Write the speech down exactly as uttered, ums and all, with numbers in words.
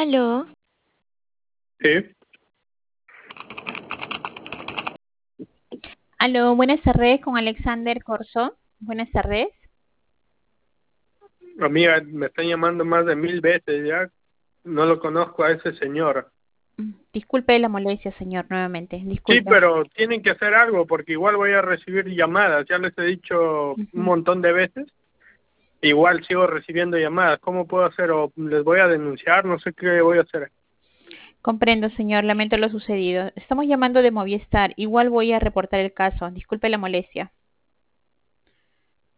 Aló, Sí, Aló, buenas tardes con Alexander Corso. Buenas tardes. amiga, me están llamando más de mil veces ya. No lo conozco a ese señor. Mm, Disculpe la molestia, señor, nuevamente. Sí, Disculpe. pero tienen que hacer algo porque igual voy a recibir llamadas. Ya les he dicho un Ujú. montón de veces. Igual sigo recibiendo llamadas. ¿Cómo puedo hacer? ¿O les voy a denunciar? No sé qué voy a hacer. Comprendo, señor. Lamento lo sucedido. Estamos llamando de Movistar. Igual voy a reportar el caso. Disculpe la molestia.